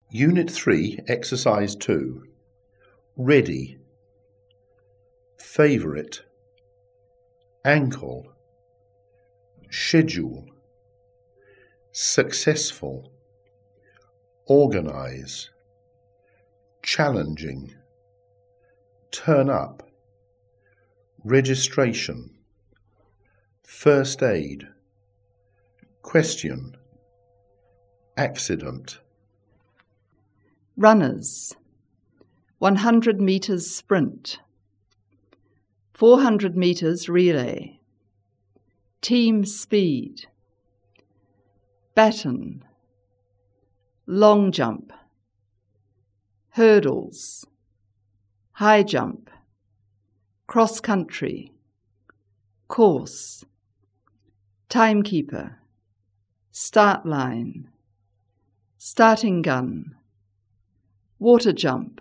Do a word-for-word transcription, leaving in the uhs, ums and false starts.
Unit three, Exercise two. Ready. Favourite. Ankle. Schedule. Successful. Organise. Challenging. Turn up. Registration. First aid. Question. Accident. Runners. one hundred metres sprint. four hundred metres relay. Team speed. Baton. Long jump. Hurdles. High jump. Cross country. Course. Timekeeper. Start line. Starting gun. Water jump.